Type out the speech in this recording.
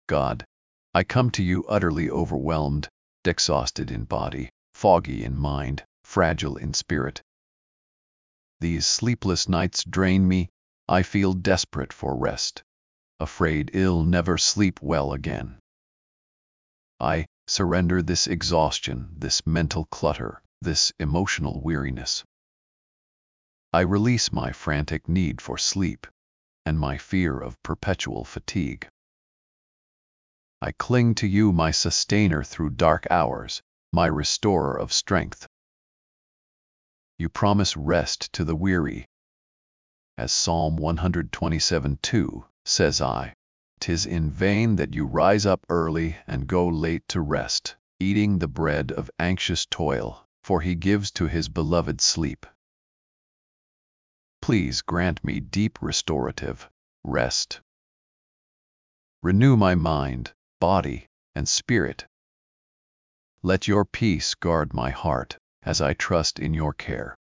God, I come to you utterly overwhelmed, exhausted in body, foggy in mind, fragile in spirit. These sleepless nights drain me. I feel desperate for rest, afraid I'll never sleep well again. I surrender this exhaustion, this mental clutter, this emotional weariness. I release my frantic need for sleep and my fear of perpetual fatigue. I cling to you, my sustainer through dark hours, my restorer of strength. You promise rest to the weary. As Psalm 127:2 says, "'Tis in vain that you rise up early and go late to rest, eating the bread of anxious toil, for he gives to his beloved sleep." Please grant me deep restorative rest. Renew my mind, body, and spirit. Let your peace guard my heart as I trust in your care.